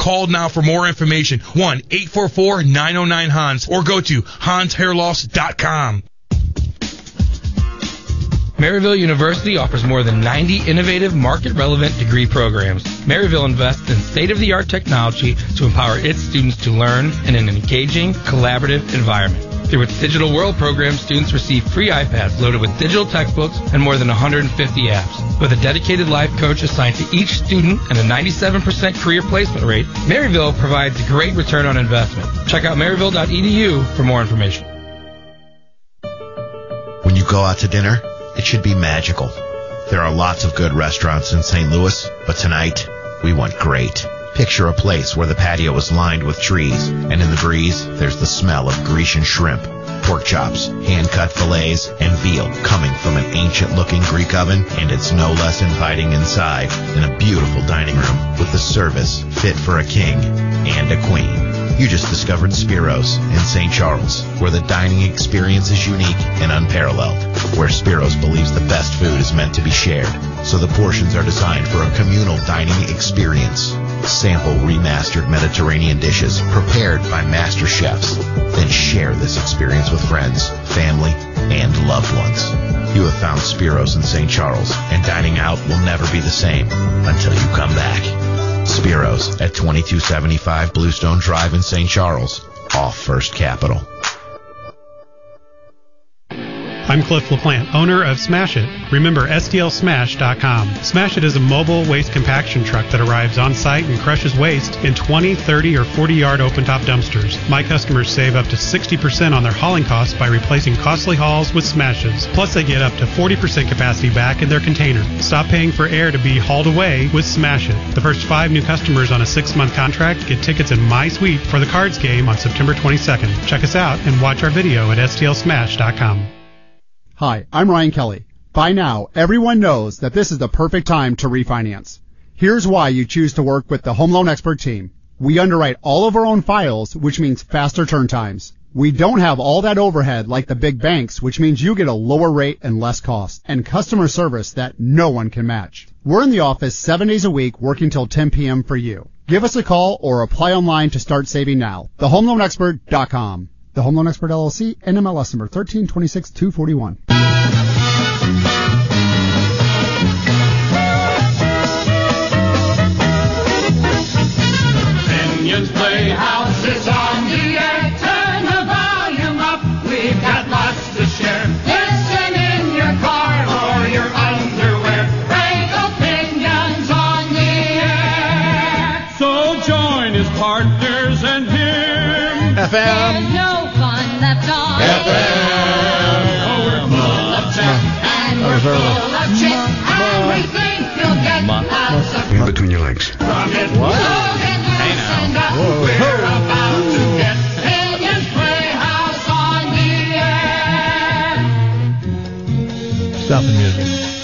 Call now for more information. 1-844-909-HANS or go to hanshairloss.com. Maryville University offers more than 90 innovative, market-relevant degree programs. Maryville invests in state-of-the-art technology to empower its students to learn in an engaging, collaborative environment. Through its Digital World program, students receive free iPads loaded with digital textbooks and more than 150 apps. With a dedicated life coach assigned to each student and a 97% career placement rate, Maryville provides a great return on investment. Check out maryville.edu for more information. When you go out to dinner, it should be magical. There are lots of good restaurants in St. Louis, but tonight, we want great. Picture a place where the patio is lined with trees, and in the breeze, there's the smell of Grecian shrimp, pork chops, hand-cut fillets, and veal coming from an ancient-looking Greek oven, and it's no less inviting inside than a beautiful dining room with the service fit for a king and a queen. You just discovered Spiro's in St. Charles, where the dining experience is unique and unparalleled, where Spiro's believes the best food is meant to be shared, so the portions are designed for a communal dining experience. Sample remastered Mediterranean dishes prepared by master chefs. Then share this experience with friends, family, and loved ones. You have found Spiro's in St. Charles, and dining out will never be the same until you come back. Spiro's at 2275 Bluestone Drive in St. Charles, off First Capital. I'm Cliff LaPlante, owner of Smash It. Remember, STLSmash.com. Smash It is a mobile waste compaction truck that arrives on site and crushes waste in 20, 30, or 40-yard open-top dumpsters. My customers save up to 60% on their hauling costs by replacing costly hauls with Smashes. Plus, they get up to 40% capacity back in their container. Stop paying for air to be hauled away with Smash It. The first 5 new customers on a 6-month contract get tickets in my suite for the Cards game on September 22nd. Check us out and watch our video at STLSmash.com. Hi, I'm Ryan Kelly. By now, everyone knows that this is the perfect time to refinance. Here's why you choose to work with the Home Loan Expert team. We underwrite all of our own files, which means faster turn times. We don't have all that overhead like the big banks, which means you get a lower rate and less cost, and customer service that no one can match. We're in the office 7 days a week, working till 10 p.m. for you. Give us a call or apply online to start saving now. TheHomeLoanExpert.com. The Home Loan Expert LLC, NMLS number 1326241. Opinions Playhouse is on the air. Turn the volume up. We've got lots to share. Listen in your car or your underwear. Frank Opinions on the air. So join his partners and him. FM. There's no fun left on FM. Oh, we're full of chat and we're full of chit. And we think you'll get lots of In between your legs. from it. So get loose and up. We're about to get Opinions Playhouse on the air. Stop the music.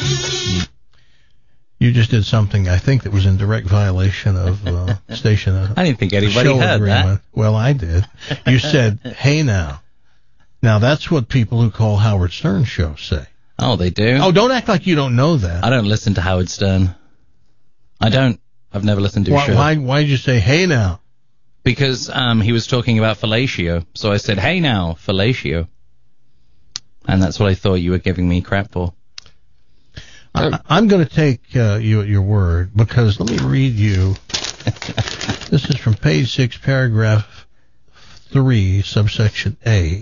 You just did something, I think, that was in direct violation of station. I didn't think anybody heard agreement. That. Well, I did. You said, "Hey now." Now that's what people who call Howard Stern shows say. Oh, they do? Oh, don't act like you don't know that. I don't listen to Howard Stern. I don't. I've never listened to his show. Why did you say, "Hey now"? Because he was talking about fellatio. So I said, "Hey now, fellatio." And that's what I thought you were giving me crap for. I'm going to take you at your word, because let me read you. This is from page 6, paragraph 3, subsection A.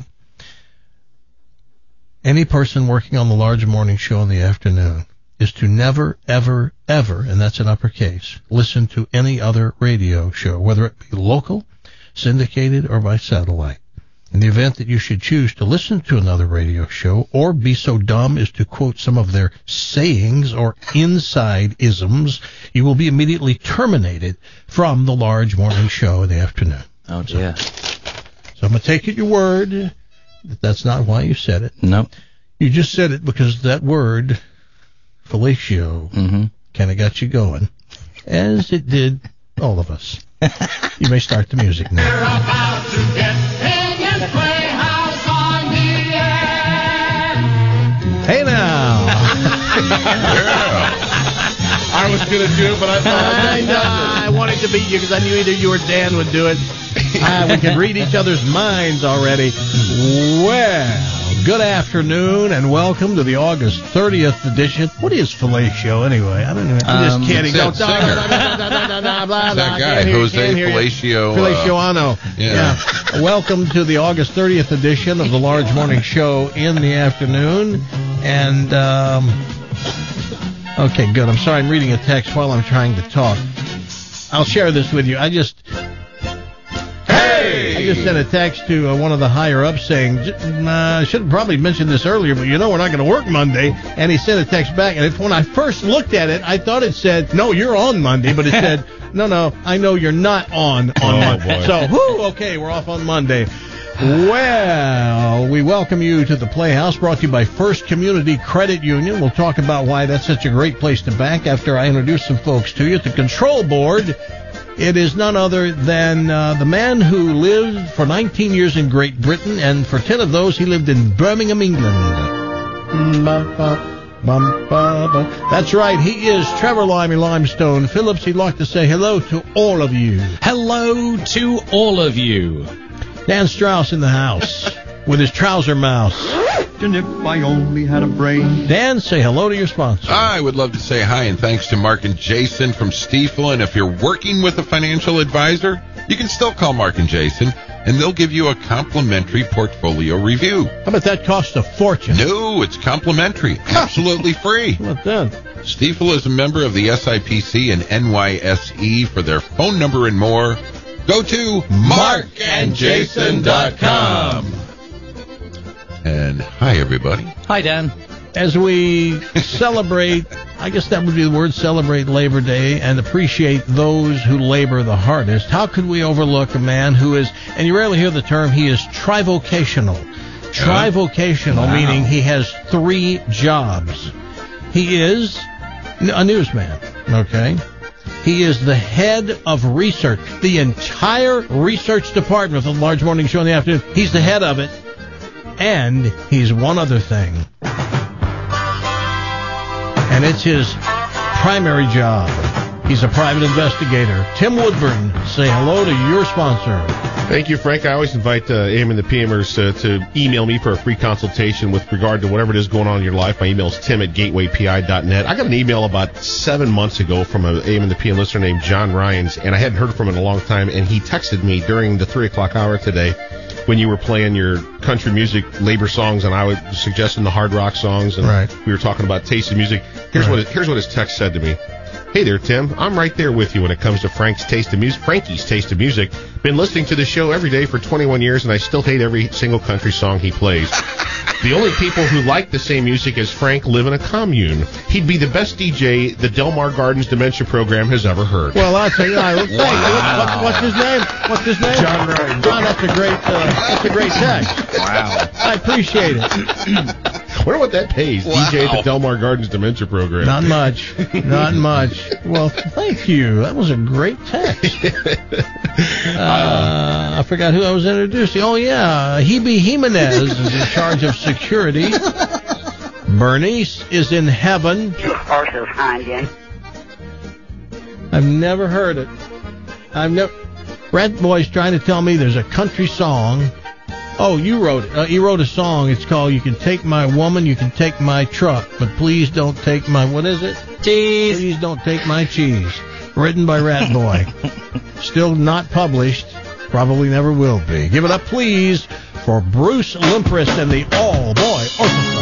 Any person working on the large morning show in the afternoon is to never, ever, ever, and that's in uppercase, listen to any other radio show, whether it be local, syndicated, or by satellite. In the event that you should choose to listen to another radio show or be so dumb as to quote some of their sayings or inside isms, you will be immediately terminated from the large morning show in the afternoon. Oh, dear. So I'm going to take it your word that that's not why you said it. No. You just said it because that word, fellatio, kind of got you going, as it did all of us. You may start the music now. We're about to get Opinions Playhouse on the air. Hey now. Yeah. I was going to do it, but I thought I wanted to beat you because I knew either you or Dan would do it. We can read each other's minds already. Well, good afternoon and welcome to the August 30th edition. What is fellatio anyway? I don't know. I'm just kidding. That guy, Jose Fellatio. Fellatioano. Yeah. Welcome to the August 30th edition of the Large Morning Show in the afternoon. And, okay, good. I'm sorry I'm reading a text while I'm trying to talk. I'll share this with you. I just sent a text to one of the higher-ups saying, I should have probably mentioned this earlier, but we're not going to work Monday. And he sent a text back, and when I first looked at it, I thought it said, no, you're on Monday, but it said, no, I know you're not on Monday. Boy. So, okay, we're off on Monday. Well, we welcome you to the Playhouse, brought to you by First Community Credit Union. We'll talk about why that's such a great place to bank after I introduce some folks to you. At the control board, it is none other than the man who lived for 19 years in Great Britain, and for 10 of those, he lived in Birmingham, England. That's right, he is Trevor Limestone Phillips. He'd like to say hello to all of you. Hello to all of you. Dan Strauss in the house with his trouser mouse. And if I only had a brain. Dan, say hello to your sponsor. I would love to say hi and thanks to Mark and Jason from Stifel. And if you're working with a financial advisor, you can still call Mark and Jason, and they'll give you a complimentary portfolio review. How about that cost a fortune? No, it's complimentary. Absolutely free. How about that? Stifel is a member of the SIPC and NYSE. For their phone number and more, go to markandjason.com. And hi, everybody. Hi, Dan. As we celebrate, I guess that would be the word, celebrate Labor Day and appreciate those who labor the hardest, how could we overlook a man who is, and you rarely hear the term, he is trivocational. Trivocational, meaning he has 3 jobs. He is a newsman, okay? He is the head of research, the entire research department of the Large Morning Show in the afternoon. He's the head of it. And he's one other thing. And it's his primary job. He's a private investigator. Tim Woodburn, say hello to your sponsor. Thank you, Frank. I always invite AM and the PMers to email me for a free consultation with regard to whatever it is going on in your life. My email is tim@gatewaypi.net. I got an email about 7 months ago from an AM and the PM listener named John Ryans, and I hadn't heard from him in a long time, and he texted me during the 3 o'clock hour today when you were playing your country music labor songs, and I was suggesting the hard rock songs, and we were talking about taste of music. Here's what his text said to me. Hey there, Tim. I'm right there with you when it comes to Frankie's Taste of Music. Been listening to the show every day for 21 years, and I still hate every single country song he plays. The only people who like the same music as Frank live in a commune. He'd be the best DJ the Delmar Gardens Dementia Program has ever heard. Well, I'll tell you, what's his name? What's his name? John Ryan. John, that's a great text. Wow. I appreciate it. I wonder what that pays, DJ at the Delmar Gardens Dementia Program. Not much. Well, thank you. That was a great text. I forgot who I was introducing. Oh, yeah. Hebe Jimenez is in charge of security. Bernice is in heaven. I've never heard it. Rat Boy's trying to tell me there's a country song. Oh, you wrote it. You wrote a song. It's called "You Can Take My Woman, You Can Take My Truck, But Please Don't Take My..." What is it? Cheese. Please don't take my cheese. Written by Rat Boy. Still not published. Probably never will be. Give it up, please, for Bruce Limprist and the All Boy Orchestra.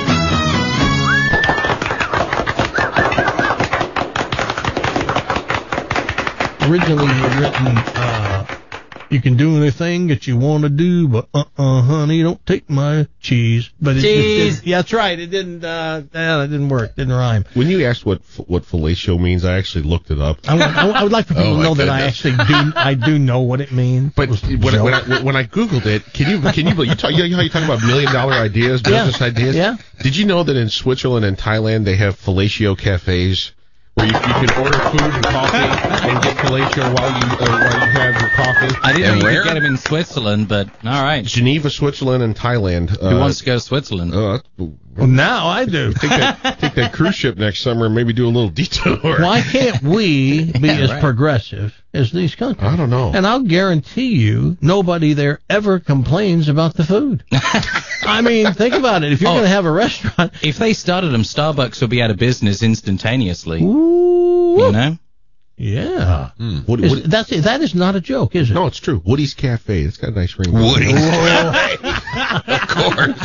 Originally, he had written, "You can do anything that you want to do, but honey, don't take my cheese." But it just, yeah, that's right. It didn't. That didn't work. Didn't rhyme. When you asked what fellatio means, I actually looked it up. I would like for people to know that I actually do. I do know what it means. But when I googled it, can you talk? You know how you talk about $1 million ideas, business ideas? Yeah. Did you know that in Switzerland and Thailand they have fellatio cafes, where you can order food and coffee and get fellatio while you have your coffee. I didn't know you could get them in Switzerland, but all right. Geneva, Switzerland, and Thailand. Who wants to go to Switzerland? Well, now I do. Take that cruise ship next summer and maybe do a little detour. Why can't we be as progressive as these countries? I don't know. And I'll guarantee you, nobody there ever complains about the food. I mean, think about it. If you're going to have a restaurant, if they started them, Starbucks would be out of business instantaneously. Ooh. You know? Yeah. That is not a joke, is it? No, it's true. Woody's Cafe. It's got a nice ring. Woody's Cafe. Of course.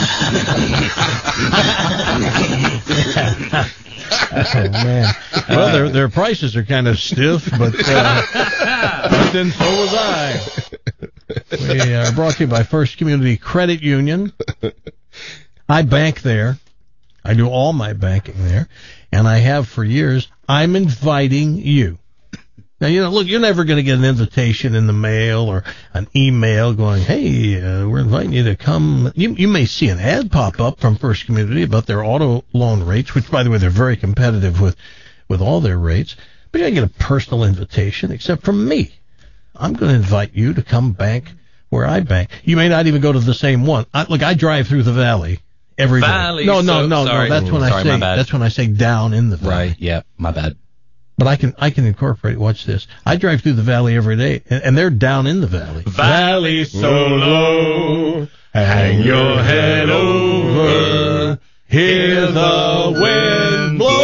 Oh, man. Well, their prices are kind of stiff, but then so was I. We are brought to you by First Community Credit Union. I bank there. I do all my banking there, and I have for years. I'm inviting you. Now, look, you're never going to get an invitation in the mail or an email going, hey, we're inviting you to come. You may see an ad pop up from First Community about their auto loan rates, which, by the way, they're very competitive with all their rates. But you're not going to get a personal invitation except from me. I'm going to invite you to come bank where I bank. You may not even go to the same one. I drive through the valley every day. No. That's when that's when I say down in the valley. Right. Yeah. My bad. But I can incorporate. Watch this. I drive through the valley every day, and they're down in the valley. Valley so low, hang your head over, hear the wind blow.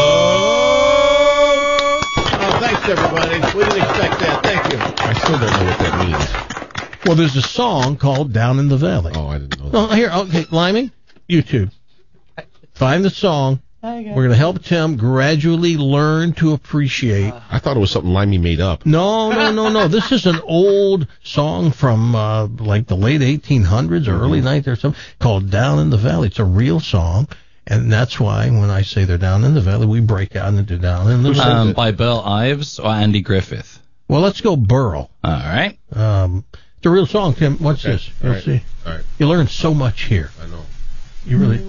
Oh, thanks, everybody. We didn't expect that. Thank you. I still don't know what that means. Well, there's a song called Down in the Valley. Oh, I didn't know that. Oh, here, okay, Limey, YouTube. Find the song. We're going to help Tim gradually learn to appreciate. I thought it was something Limey made up. No. This is an old song from like the late 1800s or early 1900s or something called Down in the Valley. It's a real song, and that's why when I say they're down in the valley, we break out into Down in the Valley. By Burl Ives or Andy Griffith? Well, let's go Burl. All right. It's a real song, Tim. What's this? You'll see. All right. You learn so much here. I know. You really...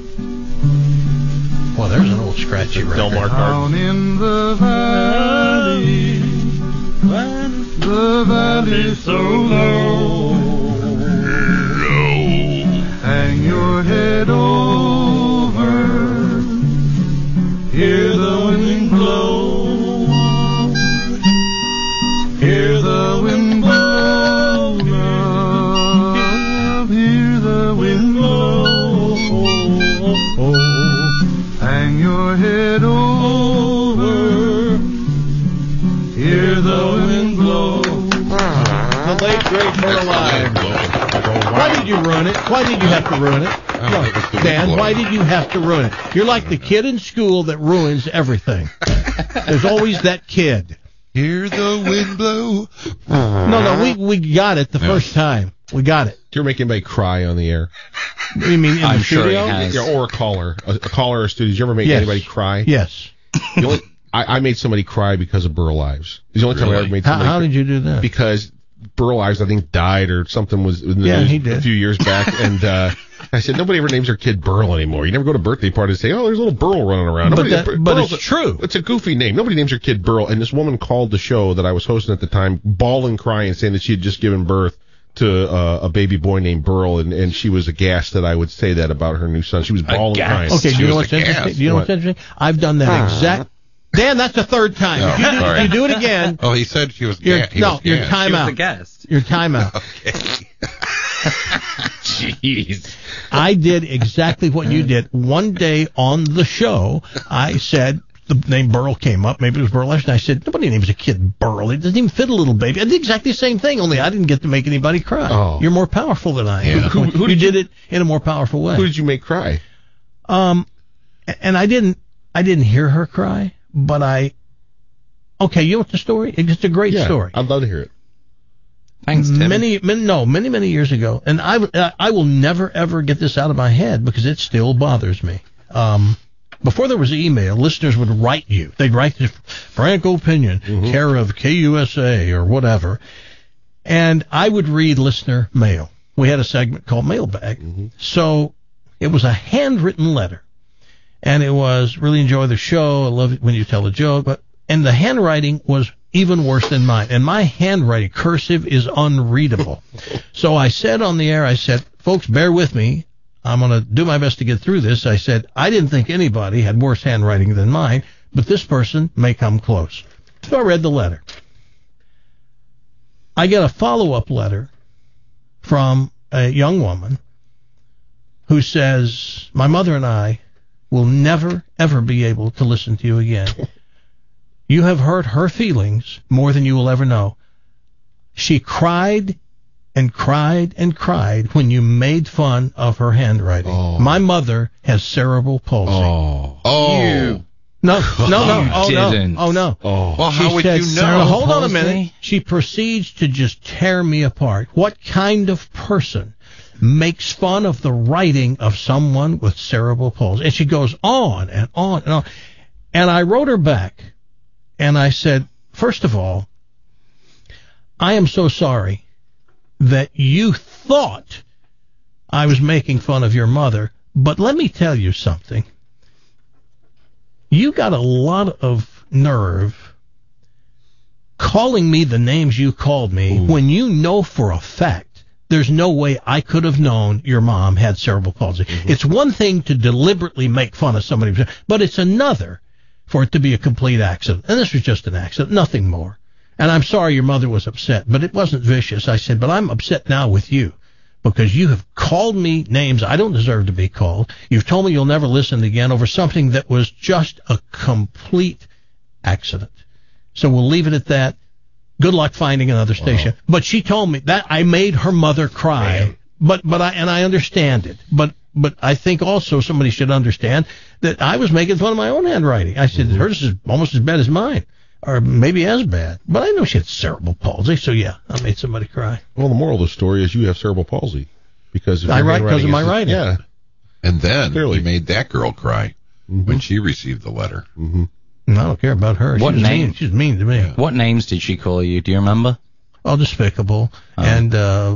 Well, there's an old scratchy record. Delmar Down in the valley, the valley so low, hang your head over, hear the wind blow, hear the wind blow, love, hear the wind blow. Hang your head over, hear the wind blow. The late great Burl Ives. Why did you ruin it? Why did you have to ruin it? Dan, why did you have to ruin it? You're like the kid in school that ruins everything. There's always that kid. Hear the wind blow. No, we got it the first time. We got it. Do you ever make anybody cry on the air? You mean in the studio? Sure he has. Yeah, or a caller. A caller or a studio. Did you ever make anybody cry? Yes. I made somebody cry because of Burl Ives. It's the only time I ever made somebody How did you do that? Because Burl Ives, I think, died or something was in the news he did. a few years back. And I said, nobody ever names their kid Burl anymore. You never go to birthday parties and say, oh, there's a little Burl running around. But it's true. It's a goofy name. Nobody names their kid Burl. And this woman called the show that I was hosting at the time, bawling, crying, saying that she had just given birth to a baby boy named Burl, and she was aghast that I would say that about her new son. She was bawling, crying. Okay, do you know what's interesting? Do you know what's interesting? I've done that exact. Dan, that's the third time. Oh, if you do it again. Oh, he said she was. Your time out. Your time out. Okay. Jeez. I did exactly what you did. One day on the show, I said. The name Burl came up. Maybe it was Burl. And I said, nobody names a kid Burl. It doesn't even fit a little baby. I did exactly the same thing, only I didn't get to make anybody cry. Oh. You're more powerful than I am. Yeah. Who you did it in a more powerful way. Who did you make cry? And I didn't hear her cry, but okay, you know what the story? It's a great story. I'd love to hear it. Thanks, Tim. Many years ago, and I will never ever get this out of my head because it still bothers me. Before there was email, listeners would write you. They'd write to Frank Opinion, care of KUSA or whatever, and I would read listener mail. We had a segment called Mailbag. So it was a handwritten letter, and it was, really enjoy the show. I love it when you tell a joke, but and the handwriting was even worse than mine. And my handwriting, cursive, is unreadable. So I said on the air, I said, folks, bear with me. I'm going to do my best to get through this. I said, I didn't think anybody had worse handwriting than mine, but this person may come close. So I read the letter. I get a follow-up letter from a young woman who says, my mother and I will never, ever be able to listen to you again. You have hurt her feelings more than you will ever know. She cried and cried and cried when you made fun of her handwriting. Oh. My mother has cerebral palsy. Oh. No. Oh, no. Well, how would you know? Hold on a minute. She proceeds to just tear me apart. What kind of person makes fun of the writing of someone with cerebral palsy? And she goes on and on and on. And I wrote her back, and I said, first of all, I am so sorry that you thought I was making fun of your mother, but let me tell you something. You got a lot of nerve calling me the names you called me when you know for a fact there's no way I could have known your mom had cerebral palsy. It's one thing to deliberately make fun of somebody, but it's another for it to be a complete accident. And this was just an accident, nothing more. And I'm sorry your mother was upset, but it wasn't vicious. I said, but I'm upset now with you because you have called me names I don't deserve to be called. You've told me you'll never listen again over something that was just a complete accident. So we'll leave it at that. Good luck finding another station. But she told me that I made her mother cry. But I understand it. But I think also somebody should understand that I was making fun of my own handwriting. I said, hers is almost as bad as mine, or maybe as bad. But I know she had cerebral palsy, so yeah, I made somebody cry. Well, the moral of the story is you have cerebral palsy. Because I write because of my writing. Yeah. And then he made that girl cry when she received the letter. I don't care about her. What name? She's mean to me. What names did she call you? Do you remember? Oh, despicable. And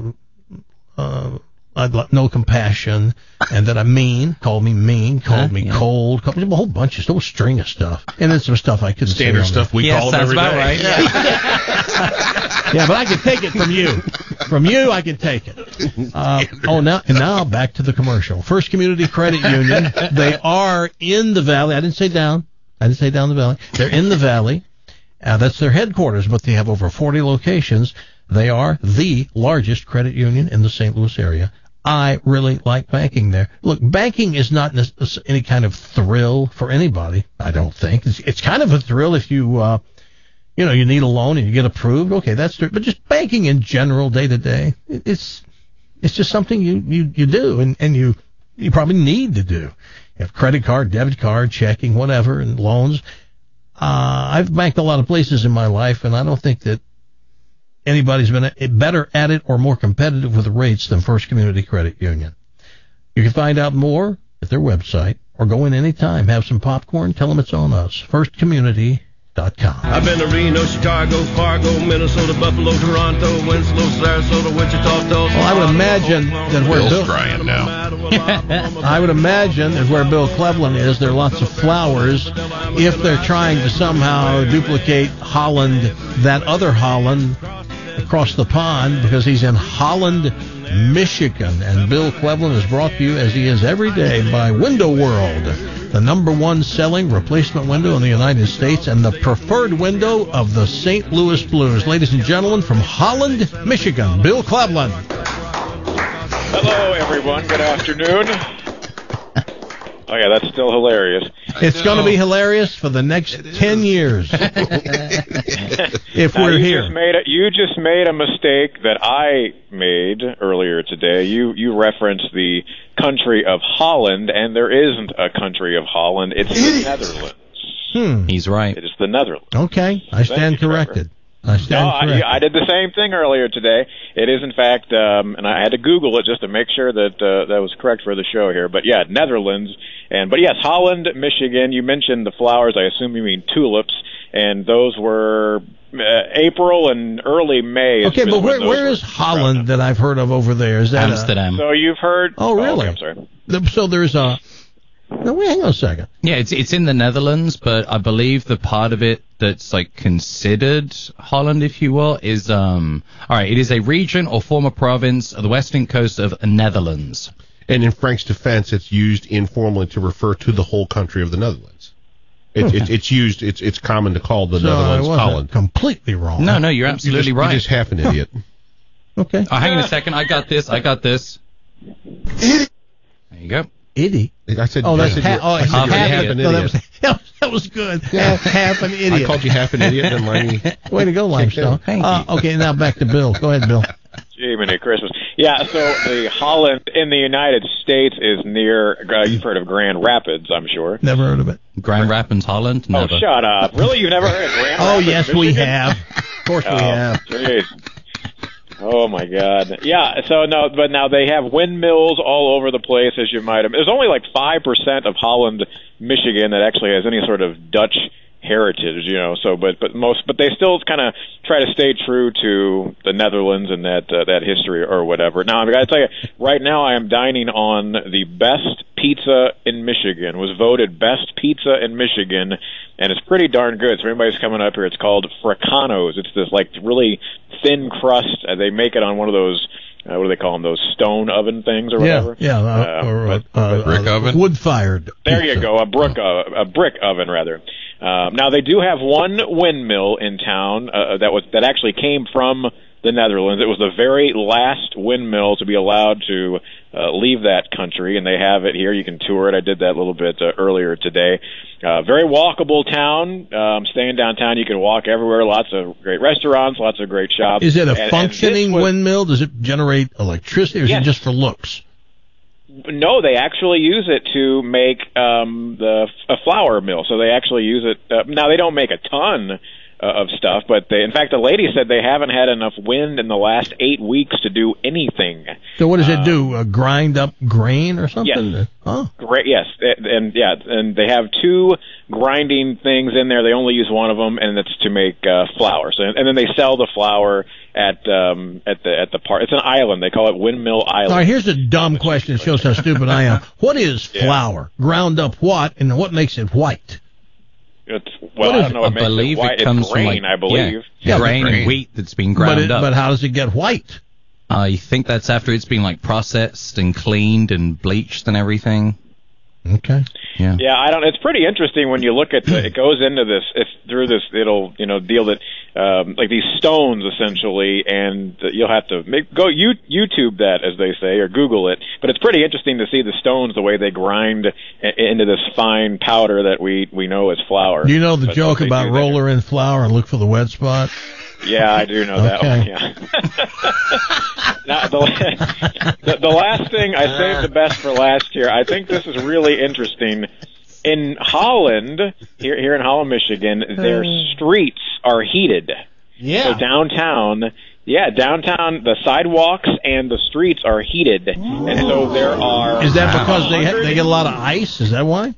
I'd no compassion, and that I'm mean, called me cold, called me a whole bunch of string of stuff, and then some stuff I couldn't say. Standard stuff we call them every day. Right. Yeah, but I can take it from you. From you, I can take it. Now back to the commercial. First Community Credit Union. They are in the Valley. I didn't say down the Valley. They're in the Valley. That's their headquarters, but they have over 40 locations. They are the largest credit union in the St. Louis area. I really like banking there. Look, banking is not any kind of thrill for anybody, I don't think. It's kind of a thrill if you need a loan and you get approved. Okay, that's true. But just banking in general, day to day, it's just something you do and you probably need to do. You have credit card, debit card, checking, whatever, and loans. I've banked a lot of places in my life, and I don't think that anybody's been better at it or more competitive with the rates than First Community Credit Union. You can find out more at their website or go in anytime, have some popcorn, tell them it's on us. FirstCommunity.com. I've been to Reno, Chicago, Fargo, Minnesota, Buffalo, Toronto, Winslow, Sarasota, Wichita, Tulsa. Well, I would imagine that where Bill's crying now. I would imagine that where Bill Cleveland is, there are lots of flowers. If they're trying to somehow duplicate Holland, that other Holland across the pond, because he's in Holland, Michigan. And Bill Cleveland is brought to you, as he is every day, by Window World, the #1 selling replacement window in the United States and the preferred window of the St. Louis Blues. Ladies and gentlemen, from Holland, Michigan, Bill Cleveland. Hello, everyone. Good afternoon. Oh, yeah, that's still hilarious. It's going to be hilarious for the next 10 years. If we're here. You just made a mistake that I made earlier today. You referenced the country of Holland, and there isn't a country of Holland. It's the Netherlands. He's right. It is the Netherlands. Okay, I stand corrected. I did the same thing earlier today. It is, in fact, and I had to Google it just to make sure that that was correct for the show here. But, yeah, Netherlands. But, yes, Holland, Michigan. You mentioned the flowers. I assume you mean tulips. And those were April and early May. Okay, but where is Holland that I've heard of over there? Is that Amsterdam? So you've heard... Oh, really? Okay, I'm sorry. So there's No, wait, hang on a second. Yeah, it's in the Netherlands, but I believe the part of it that's like considered Holland, if you will, is all right. It is a region or former province of the western coast of the Netherlands. And in Frank's defense, it's used informally to refer to the whole country of the Netherlands. It's common to call the Netherlands Holland. Completely wrong. No, you're absolutely right. You're just half an idiot. Okay. Oh, hang on a second. I got this. There you go. Idiot. I said, oh, that's half an idiot. That was good. Half an idiot. I called you half an idiot, and Limey. Way to go, Limestone. Thank you. Okay, now back to Bill. Go ahead, Bill. Gee, Merry Christmas. Yeah, so the Holland in the United States is near, you've heard of Grand Rapids, I'm sure. Never heard of it. Grand Rapids, Holland? Never. Oh, shut up. Really? You've never heard of Grand Rapids, yes, Michigan? we have. Of course we have. Geez. Oh, my God. Yeah, so no, but now they have windmills all over the place, as you might have. There's only like 5% of Holland, Michigan that actually has any sort of Dutch heritage, so but they still kind of try to stay true to the Netherlands and that history or whatever. Now I gotta tell you, right now I am dining on the best pizza in Michigan. Was voted best pizza in Michigan, and it's pretty darn good. So if anybody's coming up here, it's called Fricano's. It's this like really thin crust. They make it on one of those. What do they call them? Those stone oven things or whatever? Yeah, brick oven? Wood-fired There pizza. you go, a brick oven, rather. Now, they do have one windmill in town that actually came from the Netherlands. It was the very last windmill to be allowed to leave that country, and they have it here. You can tour it. I did that a little bit earlier today. Very walkable town. Staying downtown, you can walk everywhere. Lots of great restaurants, lots of great shops. Is it a functioning windmill? Does it generate electricity, or is it just for looks? No, they actually use it to make a flour mill. So they actually use it. Now, they don't make a ton of stuff, but in fact, the lady said they haven't had enough wind in the last 8 weeks to do anything. So what does it do? Grind up grain or something? Yes. Oh. Great. Yes, and they have two grinding things in there. They only use one of them, and it's to make flour. So, and then they sell the flour at the park. It's an island. They call it Windmill Island. All right, here's a dumb question that shows how stupid I am. What is flour? Ground up what, and what makes it white? I don't know. I believe it comes grain, from, like, I believe. Grain and wheat that's been ground up. But how does it get white? I think that's after it's been like processed and cleaned and bleached and everything. Okay. Yeah. Yeah, I don't. It's pretty interesting when you look at it goes into this. It's through this. It'll deal that like these stones essentially, and you'll have to go YouTube that, as they say, or Google it. But it's pretty interesting to see the stones, the way they grind into this fine powder that we know as flour. Do you know the joke about roller in flour and look for the wet spot? Yeah, I do know that one. Yeah. Now, the last thing, I saved the best for last here. I think this is really interesting. In Holland, here in Holland, Michigan, their streets are heated. Yeah. So downtown, the sidewalks and the streets are heated, and so there are. Is that because they get a lot of ice? Is that why?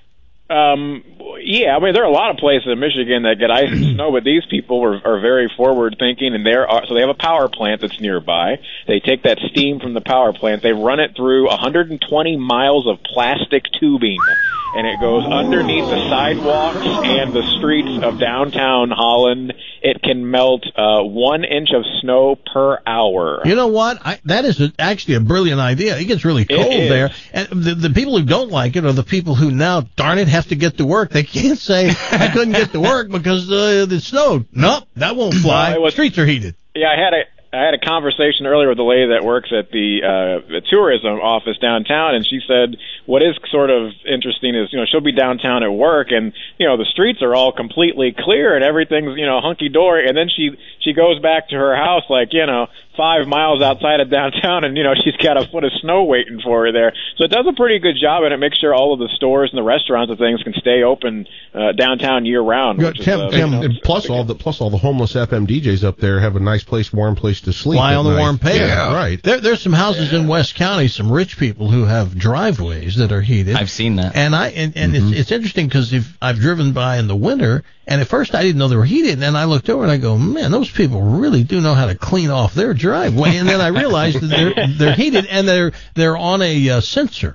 Yeah, I mean, there are a lot of places in Michigan that get ice and snow, but these people are very forward-thinking, and so they have a power plant that's nearby. They take that steam from the power plant, they run it through 120 miles of plastic tubing, and it goes underneath the sidewalks and the streets of downtown Holland. It can melt 1 inch of snow per hour. You know what? That is actually a brilliant idea. It gets really cold there. And the people who don't like it are the people who now, darn it, have to get to work. They can't say, I couldn't get to work because it snowed. Nope, that won't fly. Streets are heated. Yeah, I had a conversation earlier with the lady that works at the tourism office downtown, and she said what is sort of interesting is, she'll be downtown at work, and, the streets are all completely clear and everything's, hunky-dory, and then she goes back to her house, 5 miles outside of downtown, and, she's got a foot of snow waiting for her there. So it does a pretty good job, and it makes sure all of the stores and the restaurants and things can stay open downtown year-round. Plus all the homeless FM DJs up there have a nice place, warm place to sleep. Lie on the warm pavement. Yeah, right. There's some houses in West County, some rich people who have driveways that are heated. I've seen that. And it's interesting because I've driven by in the winter, and at first I didn't know they were heated, and then I looked over and I go, man, those people really do know how to clean off their driveway. And then I realized that they're heated and they're on a sensor.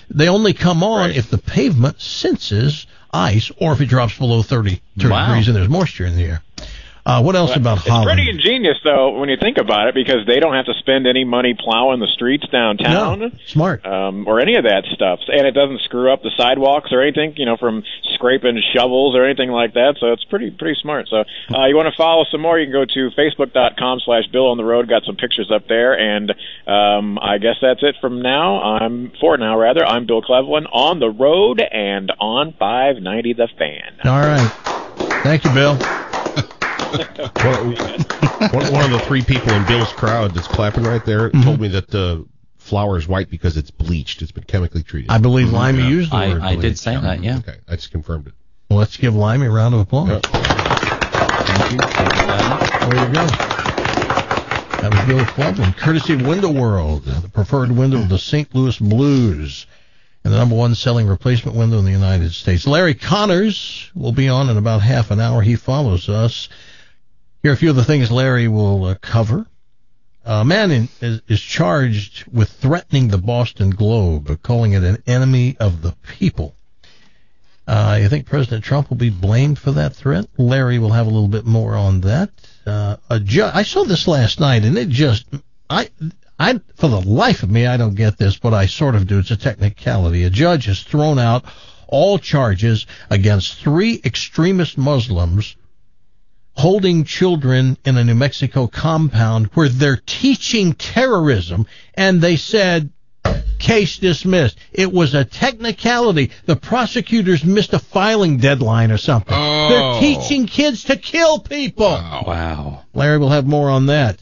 They only come on if the pavement senses ice or if it drops below 30 degrees and there's moisture in the air. What else about Holland? It's pretty ingenious, though, when you think about it, because they don't have to spend any money plowing the streets downtown. No, smart. Or any of that stuff. And it doesn't screw up the sidewalks or anything, from scraping shovels or anything like that. So it's pretty smart. So you want to follow some more, you can go to facebook.com/BillOnTheRoad. Got some pictures up there. And I guess that's it for now. I'm Bill Cleveland on the road and on 590 The Fan. All right. Thank you, Bill. One of the three people in Bill's crowd that's clapping right there told me that the flour is white because it's bleached. It's been chemically treated. I believe Limey used the word I did say that, yeah. Okay, I just confirmed it. Well, let's give Limey a round of applause. Yep. Thank you. There you go. That was Bill Cleveland, courtesy of Window World, the preferred window of the St. Louis Blues, and the number one selling replacement window in the United States. Larry Connors will be on in about half an hour. He follows us. Here are a few of the things Larry will cover. A man is charged with threatening the Boston Globe, calling it an enemy of the people. You think President Trump will be blamed for that threat? Larry will have a little bit more on that. I saw this last night, and it just, I for the life of me, I don't get this, but I sort of do. It's a technicality. A judge has thrown out all charges against 3 extremist Muslims holding children in a New Mexico compound where they're teaching terrorism, and they said, case dismissed. It was a technicality. The prosecutors missed a filing deadline or something. Oh. They're teaching kids to kill people. Wow. Larry will have more on that.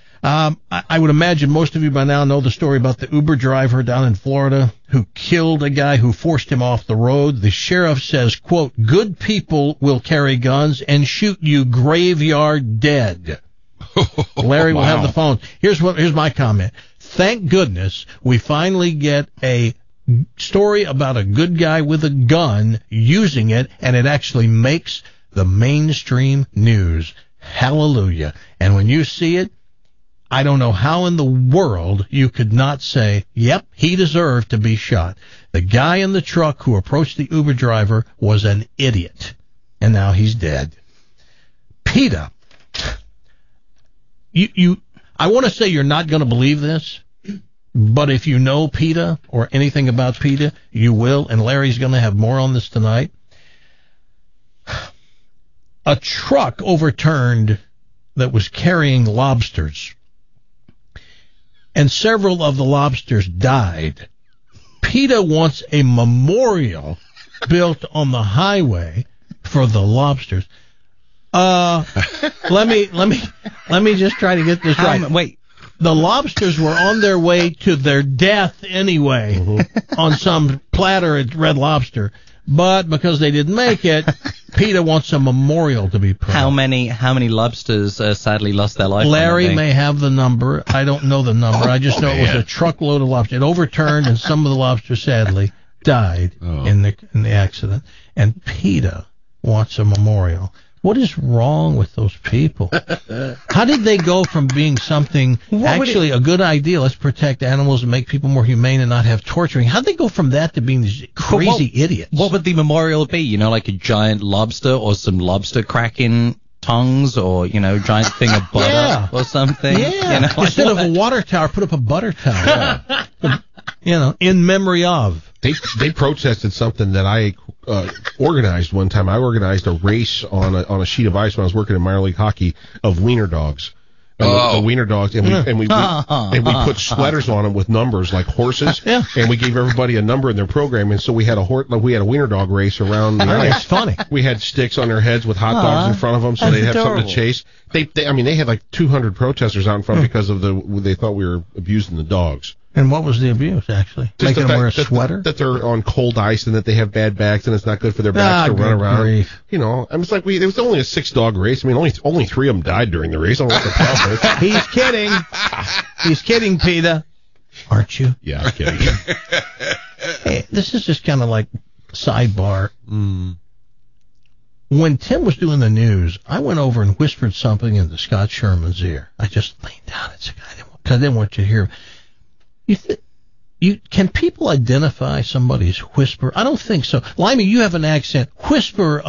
I would imagine most of you by now know the story about the Uber driver down in Florida who killed a guy who forced him off the road. The sheriff says, quote, good people will carry guns and shoot you graveyard dead. Larry will have the phone. Here's my comment. Thank goodness we finally get a story about a good guy with a gun using it, and it actually makes the mainstream news. Hallelujah. And when you see it, I don't know how in the world you could not say, yep, he deserved to be shot. The guy in the truck who approached the Uber driver was an idiot, and now he's dead. PETA. I want to say you're not going to believe this, but if you know PETA or anything about PETA, you will, and Larry's going to have more on this tonight. A truck overturned that was carrying lobsters, and several of the lobsters died. PETA wants a memorial built on the highway for the lobsters. Let me just try to get this right. Wait. The lobsters were on their way to their death anyway on some platter at Red Lobster, but because they didn't make it, PETA wants a memorial to be put. How many lobsters sadly lost their life? Larry may have the number. I don't know the number. I just know it was a truckload of lobsters. It overturned, and some of the lobsters sadly died in the accident. And PETA wants a memorial. What is wrong with those people? How did they go from being something actually a good idea, let's protect animals and make people more humane and not have torturing? How did they go from that to being these crazy idiots? What would the memorial be? Like a giant lobster or some lobster cracking tongues or, giant thing of butter or something? Yeah. Instead of a water tower, put up a butter tower. In memory of. They protested something that I organized one time. I organized a race on a sheet of ice when I was working in minor league hockey of wiener dogs. The wiener dogs, and we put sweaters on them with numbers like horses, and we gave everybody a number in their program, and so we had a wiener dog race around the ice. It's funny. We had sticks on their heads with hot dogs in front of them, so they'd have something to chase. They had like 200 protesters out in front because of they thought we were abusing the dogs. And what was the abuse, actually? Just making them wear a sweater? That they're on cold ice and that they have bad backs and it's not good for their backs to run around. Grief. I was like, it was only a 6-dog race. I mean, only 3 of them died during the race. I don't know what the problem is. He's kidding. He's kidding, PETA. Aren't you? Yeah, I'm kidding. Hey, this is just kind of like sidebar. When Tim was doing the news, I went over and whispered something into Scott Sherman's ear. I just leaned down and said, because I didn't want you to hear. Can people identify somebody's whisper? I don't think so. Limey, you have an accent. Whisper,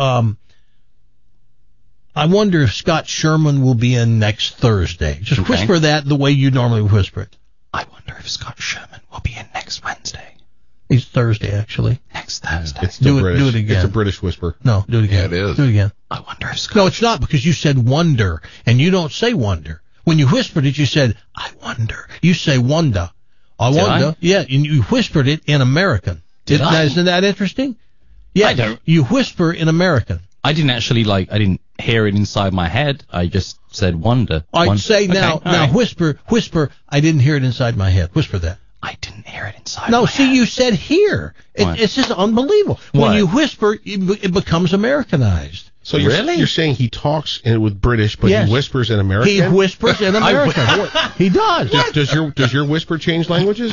I wonder if Scott Sherman will be in next Thursday. Just whisper that the way you normally whisper it. I wonder if Scott Sherman will be in next Wednesday. It's Thursday, actually. Next Thursday. It's still British. Do it again. It's a British whisper. No, do it again. Yeah, it is. Do it again. I wonder if Scott... No, it's not, because you said wonder, and you don't say wonder. When you whispered it, you said, I wonder. You say wonder. I wonder. Yeah, and you whispered it in American. Isn't that interesting? Yeah, I don't. You whisper in American. I didn't actually, I didn't hear it inside my head. I just said wonder. I'd say now, right. whisper, I didn't hear it inside my head. Whisper that. I didn't hear it inside my head. No, see, you said here. It's just unbelievable. What? When you whisper, it becomes Americanized. So you're saying he talks with British, but Yes. he whispers in American? He whispers in American. He does. Does your whisper change languages?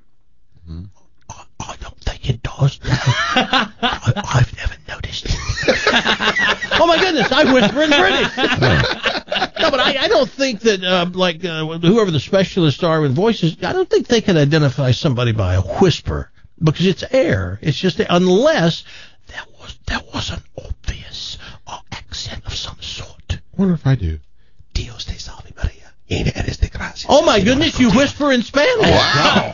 I don't think it does. I've never noticed it. Oh my goodness, I whisper in British. No, but I don't think that whoever the specialists are with voices, I don't think they can identify somebody by a whisper because it's air. It's just unless there was an obvious accent of some sort. I wonder if I do. Dios te salve Maria. Llena eres de gracia. Oh my goodness, you whisper in Spanish. Wow.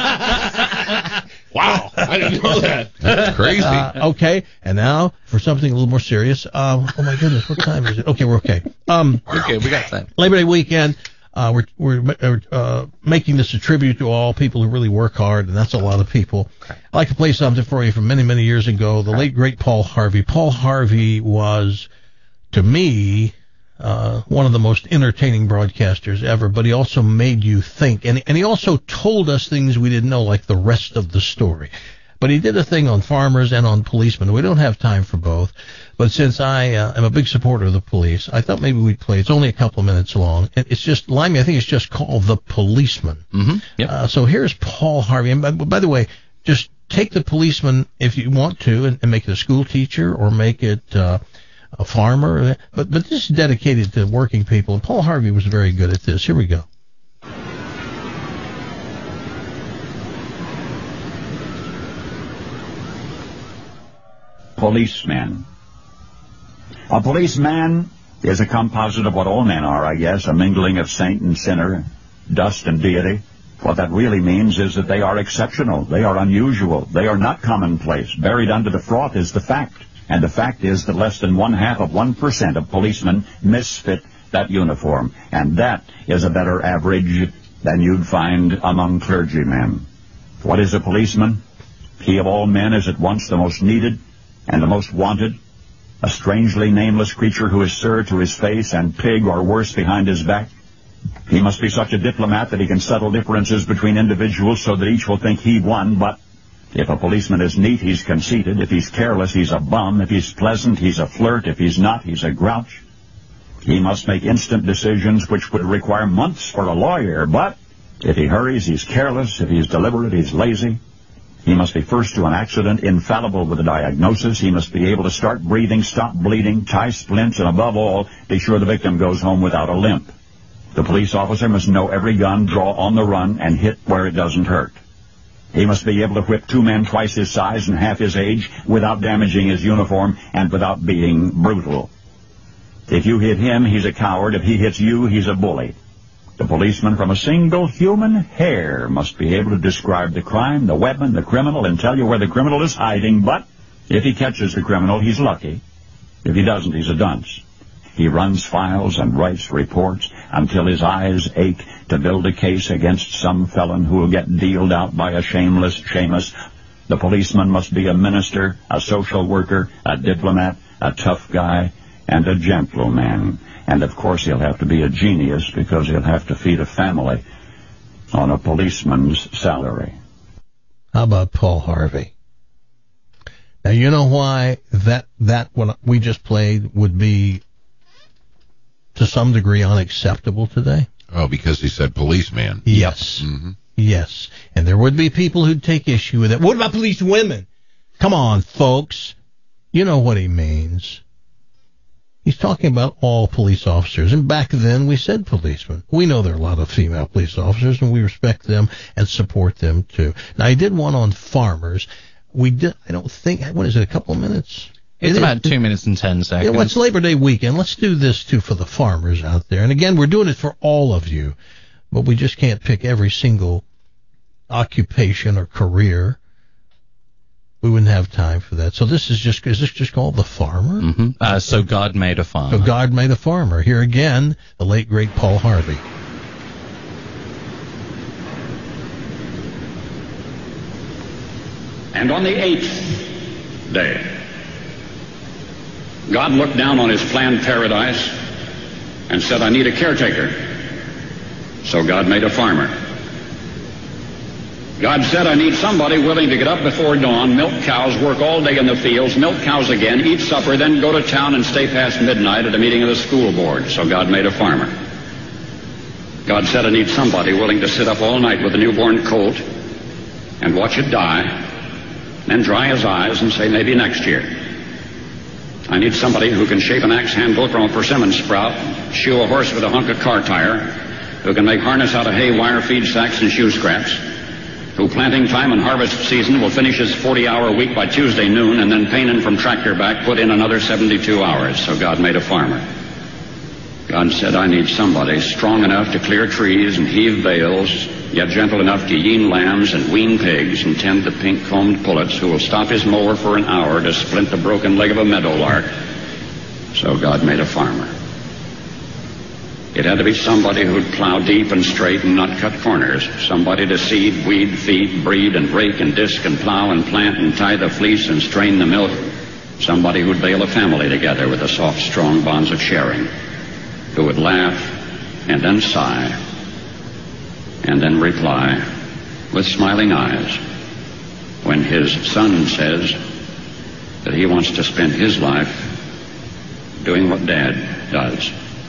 Wow, I didn't know that. That's crazy. Okay, and now for something a little more serious. Oh my goodness, what time is it? Okay, we're okay. Okay, we got time. Labor Day weekend. We're making this a tribute to all people who really work hard, and that's a lot of people. Okay. I'd like to play something for you from many, many years ago. The late, great Paul Harvey. Paul Harvey was, to me, one of the most entertaining broadcasters ever, but he also made you think. And he also told us things we didn't know, like the rest of the story. But he did a thing on farmers and on policemen. We don't have time for both. But since I am a big supporter of the police, I thought maybe we'd play. It's only a couple of minutes long. It's just, Limey, I think it's just called The Policeman. Mm-hmm. Yep. So here's Paul Harvey. And by the way, just take the policeman if you want to and make it a school teacher or make it a farmer. But this is dedicated to working people. And Paul Harvey was very good at this. Here we go. Policeman. A policeman is a composite of what all men are, I guess, a mingling of saint and sinner, dust and deity. What that really means is that they are exceptional, they are unusual, they are not commonplace. Buried under the froth is the fact, and the fact is that less than 0.5% of policemen misfit that uniform, and that is a better average than you'd find among clergymen. What is a policeman? He of all men is at once the most needed and the most wanted, a strangely nameless creature who is sir to his face and pig or worse behind his back. He must be such a diplomat that he can settle differences between individuals so that each will think he won, but if a policeman is neat, he's conceited. If he's careless, he's a bum. If he's pleasant, he's a flirt. If he's not, he's a grouch. He must make instant decisions which would require months for a lawyer, but if he hurries, he's careless. If he's deliberate, he's lazy. He must be first to an accident, infallible with a diagnosis. He must be able to start breathing, stop bleeding, tie splints, and above all, be sure the victim goes home without a limp. The police officer must know every gun, draw on the run, and hit where it doesn't hurt. He must be able to whip two men twice his size and half his age without damaging his uniform and without being brutal. If you hit him, he's a coward. If he hits you, he's a bully. The policeman from a single human hair must be able to describe the crime, the weapon, the criminal, and tell you where the criminal is hiding, but if he catches the criminal, he's lucky. If he doesn't, he's a dunce. He runs files and writes reports until his eyes ache to build a case against some felon who will get dealed out by a shameless Seamus. The policeman must be a minister, a social worker, a diplomat, a tough guy, and a gentleman. And, of course, he'll have to be a genius because he'll have to feed a family on a policeman's salary. How about Paul Harvey? Now, you know why that what we just played would be, to some degree, unacceptable today? Oh, because he said policeman. Yes. Mm-hmm. Yes. And there would be people who'd take issue with it. What about police women? Come on, folks. You know what he means. He's talking about all police officers. And back then we said policemen. We know there are a lot of female police officers, and we respect them and support them too. Now, I did one on farmers. We did, I don't think, what is it, a couple of minutes? It's about 2 minutes and 10 seconds. Yeah, well, it's Labor Day weekend. Let's do this too for the farmers out there. And again, we're doing it for all of you, but we just can't pick every single occupation or career. We wouldn't have time for that. So is this just called The Farmer? Mm-hmm. So God Made a Farmer. So God Made a Farmer. Here again, the late, great Paul Harvey. And on the 8th day, God looked down on his planned paradise and said, I need a caretaker. So God made a farmer. God said, I need somebody willing to get up before dawn, milk cows, work all day in the fields, milk cows again, eat supper, then go to town and stay past midnight at a meeting of the school board. So God made a farmer. God said, I need somebody willing to sit up all night with a newborn colt and watch it die, then dry his eyes and say, maybe next year. I need somebody who can shape an axe handle from a persimmon sprout, shoe a horse with a hunk of car tire, who can make harness out of hay, wire, feed sacks, and shoe scraps, who planting time and harvest season will finish his 40-hour week by Tuesday noon, and then painting from tractor back put in another 72 hours. So God made a farmer. God said, I need somebody strong enough to clear trees and heave bales, yet gentle enough to yean lambs and wean pigs and tend the pink-combed pullets, who will stop his mower for an hour to splint the broken leg of a meadowlark. So God made a farmer. It had to be somebody who'd plow deep and straight and not cut corners. Somebody to seed, weed, feed, breed, and rake and disc and plow and plant and tie the fleece and strain the milk. Somebody who'd bail a family together with the soft, strong bonds of sharing. Who would laugh and then sigh and then reply with smiling eyes when his son says that he wants to spend his life doing what Dad does.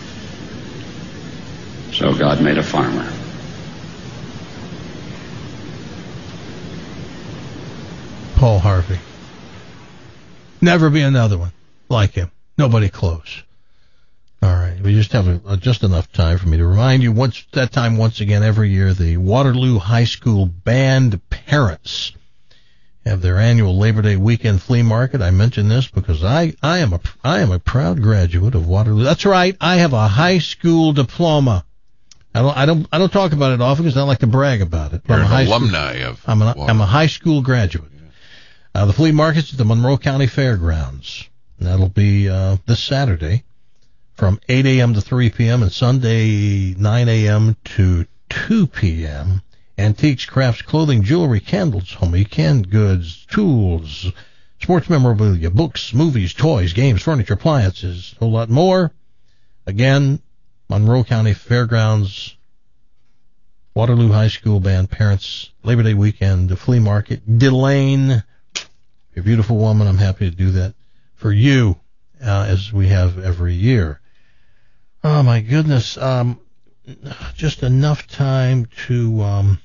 So God made a farmer. Paul Harvey. Never be another one like him. Nobody close. All right, we just have just enough time for me to remind you once again every year the Waterloo High School band parents have their annual Labor Day weekend flea market. I mention this because I am a proud graduate of Waterloo. That's right, I have a high school diploma. I don't talk about it often because I don't like to brag about it. You're an alumni of. I'm a high school graduate. The flea market's at the Monroe County Fairgrounds. And that'll be this Saturday from 8 a.m. to 3 p.m. and Sunday 9 a.m. to 2 p.m. Antiques, crafts, clothing, jewelry, candles, homemade canned goods, tools, sports memorabilia, books, movies, toys, games, furniture, appliances, a whole lot more. Again, Monroe County Fairgrounds, Waterloo High School band parents, Labor Day weekend, the flea market. Delane, you're a beautiful woman. I'm happy to do that for you, as we have every year. Oh my goodness. Just enough time to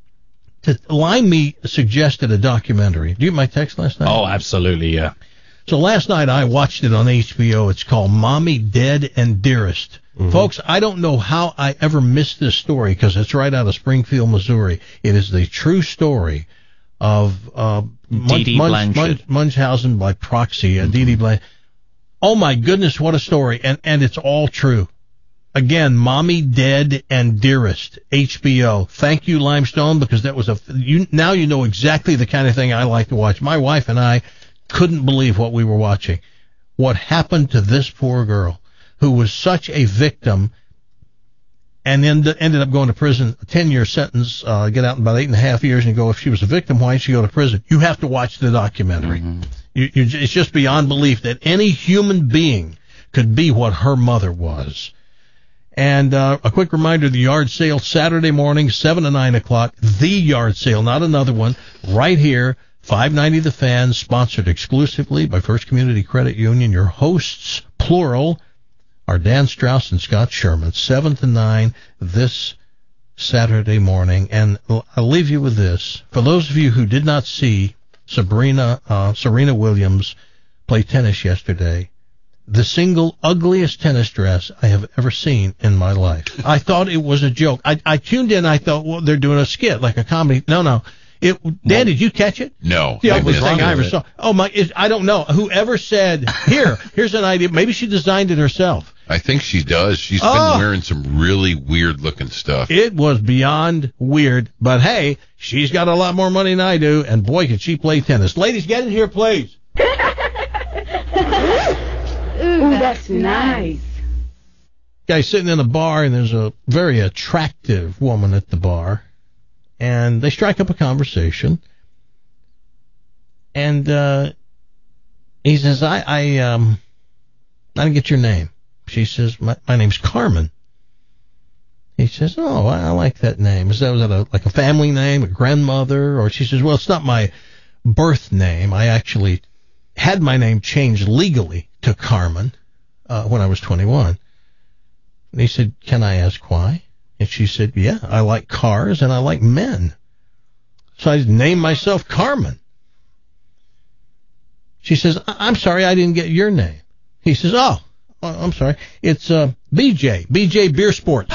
Limey suggested a documentary. Do you get my text last night? Oh, absolutely, yeah. So last night I watched it on HBO. It's called Mommy, Dead, and Dearest. Mm-hmm. Folks, I don't know how I ever missed this story because it's right out of Springfield, Missouri. It is the true story of Dee Dee Blanchard. Munchausen by proxy, Dee Dee Blanchard. Oh my goodness, what a story. And it's all true. Again, Mommy, Dead, and Dearest, HBO. Thank you, Limestone, because that was now you know exactly the kind of thing I like to watch. My wife and I couldn't believe what we were watching. What happened to this poor girl who was such a victim and then ended up going to prison, a 10-year sentence, get out in about 8.5 years, and you go, if she was a victim, why did she go to prison? You have to watch the documentary. Mm-hmm. It's just beyond belief that any human being could be what her mother was. And a quick reminder, the yard sale Saturday morning, 7 to 9 o'clock. The yard sale, not another one, right here, 590 The Fan, sponsored exclusively by First Community Credit Union. Your hosts, plural, are Dan Strauss and Scott Sherman, 7 to 9 this Saturday morning. And I'll leave you with this. For those of you who did not see Serena Williams play tennis yesterday, the single ugliest tennis dress I have ever seen in my life. I thought it was a joke. I tuned in. I thought, well, they're doing a skit, like a comedy. No. Dan, did you catch it? No. The ugliest thing I ever saw. Oh, I don't know. Whoever said, here's an idea. Maybe she designed it herself. I think she does. She's been wearing some really weird-looking stuff. It was beyond weird, but hey, she's got a lot more money than I do, and boy, can she play tennis. Ladies, get in here, please. Ooh, that's nice. Guy's sitting in a bar, and there's a very attractive woman at the bar, and they strike up a conversation, and he says, I didn't get your name. She says, my name's Carmen. He says, oh, I like that name. Was that like a family name, a grandmother? Or she says, well, it's not my birth name. I actually had my name changed legally to Carmen when I was 21. And he said, can I ask why? And she said, yeah, I like cars and I like men. So I named myself Carmen. She says, I'm sorry, I didn't get your name. He says, oh, I'm sorry. It's BJ Beer Sports.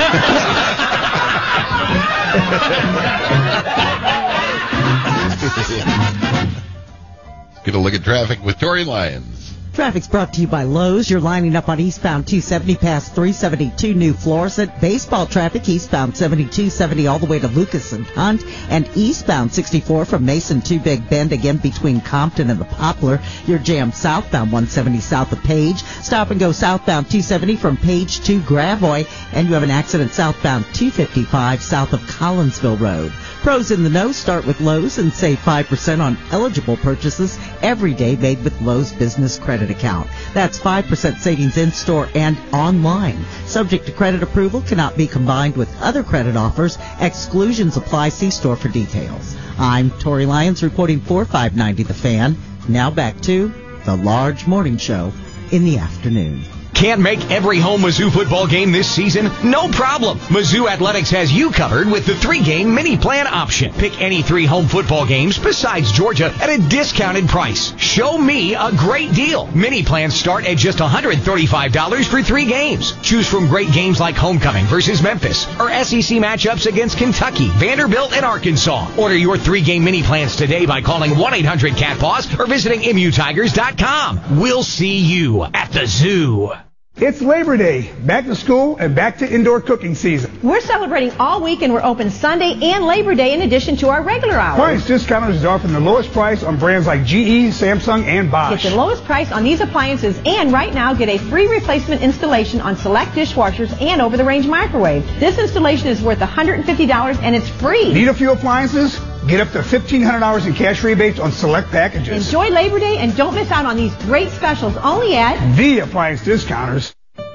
Get a look at traffic with Tory Lyons. Traffic's brought to you by Lowe's. You're lining up on eastbound 270 past 372 New Florissant. Baseball traffic eastbound 7270 all the way to Lucas and Hunt. And eastbound 64 from Mason to Big Bend, again between Compton and the Poplar. You're jammed southbound 170 south of Page. Stop and go southbound 270 from Page to Gravois. And you have an accident southbound 255 south of Collinsville Road. Pros in the know start with Lowe's and save 5% on eligible purchases every day made with Lowe's Business Credit Account. That's 5% savings in-store and online. Subject to credit approval, cannot be combined with other credit offers. Exclusions apply. See store for details. I'm Tory Lyons reporting for 590 The Fan. Now back to the Large Morning Show in the afternoon. Can't make every home Mizzou football game this season? No problem. Mizzou Athletics has you covered with the 3-game mini plan option. Pick any 3 home football games besides Georgia at a discounted price. Show me a great deal. Mini plans start at just $135 for 3 games. Choose from great games like Homecoming versus Memphis or SEC matchups against Kentucky, Vanderbilt, and Arkansas. Order your 3-game mini plans today by calling 1-800-CAT-PAWS or visiting MUTigers.com. We'll see you at the zoo. It's Labor Day, back to school and back to indoor cooking season. We're celebrating all week and we're open Sunday and Labor Day in addition to our regular hours. Appliance Discounters is offering the lowest price on brands like GE, Samsung, and Bosch. Get the lowest price on these appliances and right now get a free replacement installation on select dishwashers and over-the-range microwave. This installation is worth $150 and it's free. Need a few appliances? Get up to $1,500 in cash rebates on select packages. Enjoy Labor Day and don't miss out on these great specials only at The Appliance Discounters.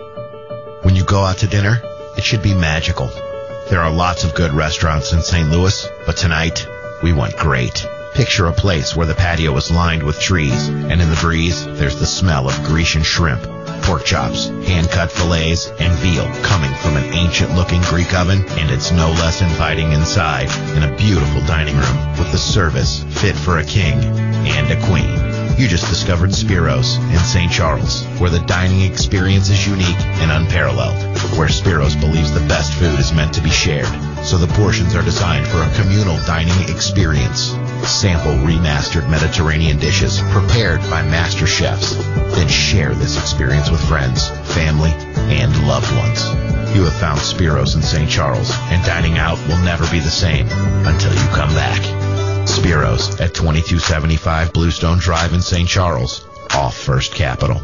When you go out to dinner, it should be magical. There are lots of good restaurants in St. Louis, but tonight, we want great. Picture a place where the patio is lined with trees, and in the breeze, there's the smell of Grecian shrimp, pork chops, hand-cut fillets, and veal coming from an ancient-looking Greek oven, and it's no less inviting inside in a beautiful dining room with the service fit for a king and a queen. You just discovered Spiro's in St. Charles, where the dining experience is unique and unparalleled, where Spiro's believes the best food is meant to be shared, so the portions are designed for a communal dining experience. Sample remastered Mediterranean dishes prepared by master chefs. Then share this experience with friends, family, and loved ones. You have found Spiro's in St. Charles, and dining out will never be the same until you come back. Spiro's at 2275 Bluestone Drive in St. Charles, off First Capital.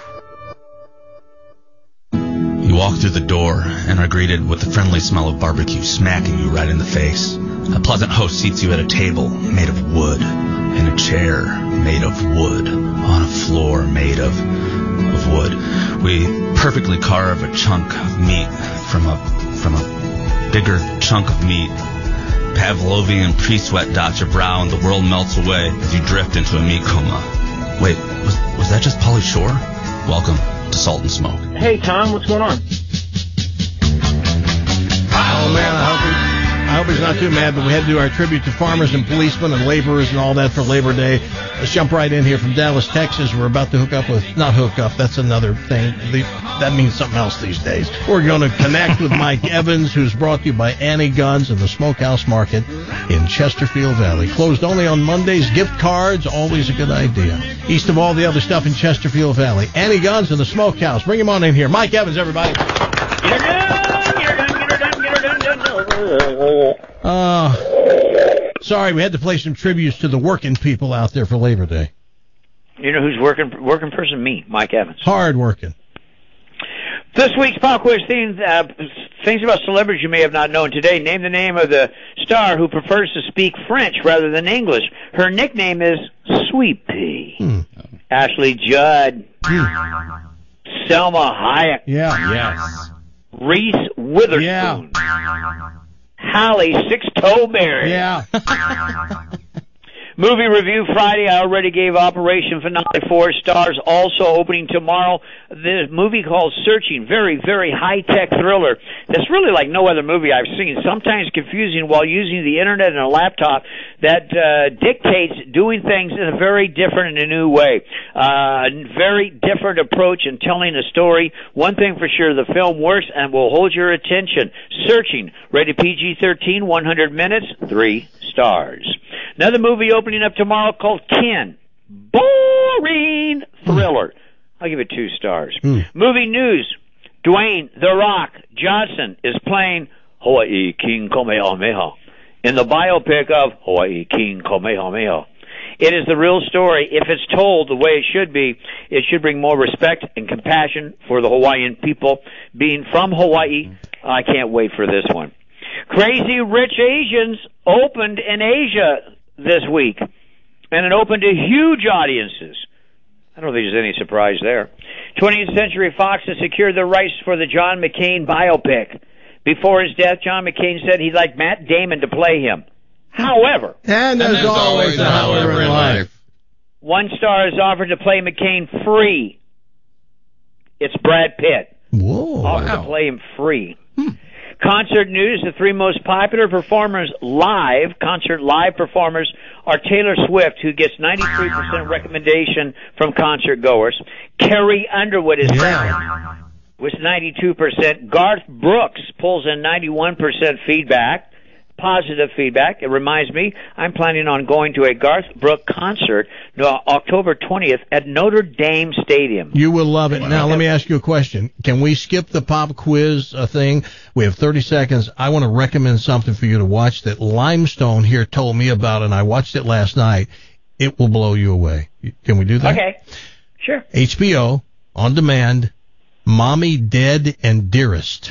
You walk through the door and are greeted with the friendly smell of barbecue smacking you right in the face. A pleasant host seats you at a table made of wood, in a chair made of wood, on a floor made of wood. We perfectly carve a chunk of meat from a bigger chunk of meat. Pavlovian pre-sweat dots your brow and the world melts away as you drift into a meat coma. Wait, was that just Pauly Shore? Welcome to Salt and Smoke. Hey, Tom, what's going on? Oh, man, I hope hope he's not too mad, but we had to do our tribute to farmers and policemen and laborers and all that for Labor Day. Let's jump right in here from Dallas, Texas. We're about to not hook up, that's another thing. That means something else these days. We're going to connect with Mike Evans, who's brought to you by Annie Guns and the Smokehouse Market in Chesterfield Valley. Closed only on Mondays. Gift cards, always a good idea. East of all the other stuff in Chesterfield Valley. Annie Guns and the Smokehouse. Bring him on in here. Mike Evans, everybody. Sorry, we had to play some tributes to the working people out there for Labor Day. You know who's working person? Me, Mike Evans. Hard working. This week's pop quiz theme, things about celebrities you may have not known today. Name the name of the star who prefers to speak French rather than English. Her nickname is Sweet Pea. Ashley Judd. Selma Hayek. Yeah. Yes. Reese Witherspoon. Yeah. Halle Six-Toe Berry. Yeah. Movie review Friday. I already gave Operation Finale 4 stars. Also opening tomorrow, this movie called Searching. Very, very high-tech thriller. That's really like no other movie I've seen. Sometimes confusing while using the internet and a laptop that dictates doing things in a very different and a new way. Very different approach in telling a story. One thing for sure, the film works and will hold your attention. Searching. Rated PG-13, 100 minutes, 3 stars. Another movie opening up tomorrow called Ken. Boring thriller. I'll give it 2 stars. Movie news. Dwayne "The Rock" Johnson is playing Hawaii King Kamehameha in the biopic of Hawaii King Kamehameha. It is the real story. If it's told the way it should be, it should bring more respect and compassion for the Hawaiian people. Being from Hawaii, I can't wait for this one. Crazy Rich Asians opened in Asia this week, and it opened to huge audiences. I don't think there's any surprise there. 20th Century Fox has secured the rights for the John McCain biopic. Before his death, John McCain said he'd like Matt Damon to play him. However, and there's always a however in life. 1 star is offered to play McCain free. It's Brad Pitt. Whoa! Offered to play him free. Concert news, the 3 most popular performers concert live performers are Taylor Swift, who gets 93% recommendation from concert goers. Carrie Underwood is second with 92%. Garth Brooks pulls in 91% feedback. Positive feedback. It reminds me, I'm planning on going to a Garth Brooks concert October 20th at Notre Dame Stadium. You will love it. Now, let me ask you a question. Can we skip the pop quiz thing? We have 30 seconds. I want to recommend something for you to watch that Limestone here told me about, and I watched it last night. It will blow you away. Can we do that? Okay. Sure. HBO, on demand, Mommy, Dead, and Dearest.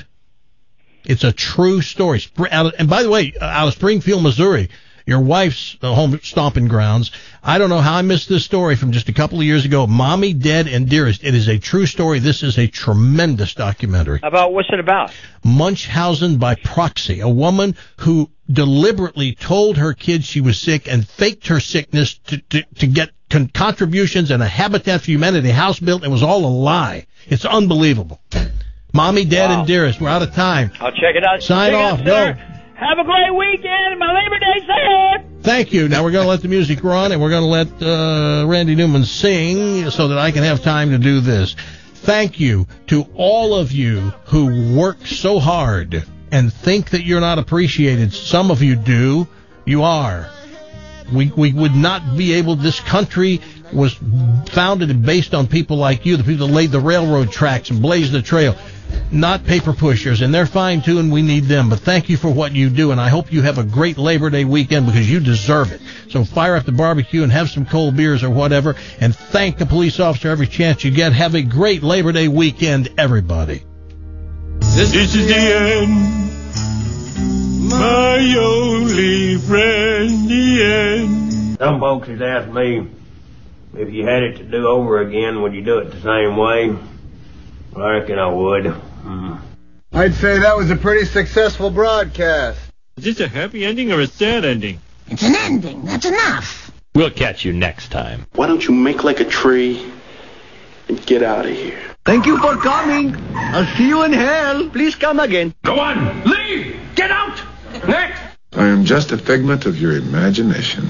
It's a true story. And by the way, out of Springfield, Missouri, your wife's home stomping grounds. I don't know how I missed this story from just a couple of years ago. Mommy, Dead, and Dearest. It is a true story. This is a tremendous documentary. What's it about? Munchausen by proxy. A woman who deliberately told her kids she was sick and faked her sickness to get contributions and a Habitat for Humanity house built. It was all a lie. It's unbelievable. Mommy, Dad, and Dearest. We're out of time. I'll check it out. Sign off. Go. Have a great weekend. My Labor Day's ahead. Thank you. Now we're going to let the music run, and we're going to let Randy Newman sing so that I can have time to do this. Thank you to all of you who work so hard and think that you're not appreciated. Some of you do. You are. We would not be able, this country was founded and based on people like you, the people that laid the railroad tracks and blazed the trail. Not paper pushers, and they're fine too, and we need them. But thank you for what you do, and I hope you have a great Labor Day weekend because you deserve it. So fire up the barbecue and have some cold beers or whatever, and thank the police officer every chance you get. Have a great Labor Day weekend, everybody. This is the end, my only friend, the end. Some folks has asked me, if you had it to do over again, would you do it the same way? I reckon I would. I'd say that was a pretty successful broadcast. Is this a happy ending or a sad ending? It's an ending. That's enough. We'll catch you next time. Why don't you make like a tree and get out of here? Thank you for coming. I'll see you in hell. Please come again. Go on. Leave. Get out. Next. I'm just a figment of your imagination.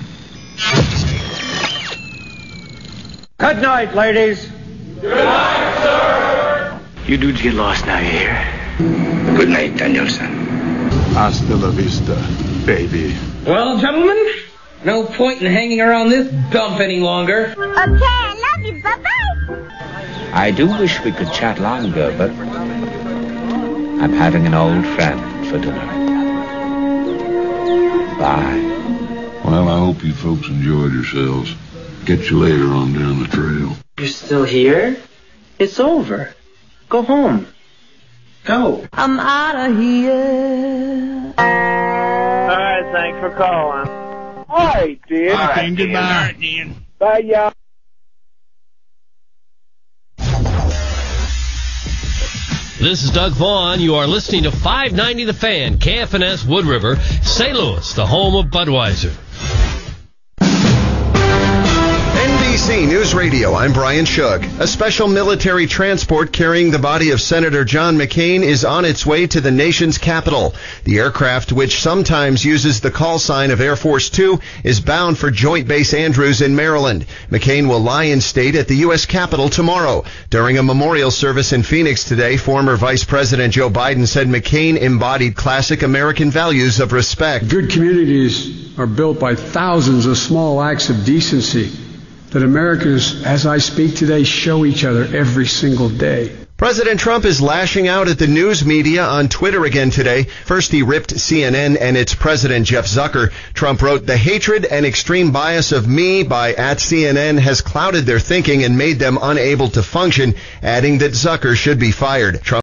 Good night, ladies. Good night, sir. You dudes get lost now, you hear? Good night, Danielson. Hasta la vista, baby. Well, gentlemen, no point in hanging around this dump any longer. Okay, I love you. Bye-bye. I do wish we could chat longer, but I'm having an old friend for dinner. Bye. Well, I hope you folks enjoyed yourselves. Catch you later on down the trail. You're still here? It's over. Go home. Go. I'm out of here. All right, thanks for calling. All right, Dan. All right, goodbye. All right, Dan. Bye, y'all. This is Doug Vaughn. You are listening to 590 The Fan, KFNS Wood River, St. Louis, the home of Budweiser. NBC News Radio, I'm Brian Shug. A special military transport carrying the body of Senator John McCain is on its way to the nation's capital. The aircraft, which sometimes uses the call sign of Air Force Two, is bound for Joint Base Andrews in Maryland. McCain will lie in state at the U.S. Capitol tomorrow. During a memorial service in Phoenix today, former Vice President Joe Biden said McCain embodied classic American values of respect. Good communities are built by thousands of small acts of decency that Americans, as I speak today, show each other every single day. President Trump is lashing out at the news media on Twitter again today. First, he ripped CNN and its president, Jeff Zucker. Trump wrote, "The hatred and extreme bias of me by @CNN has clouded their thinking and made them unable to function," adding that Zucker should be fired. Trump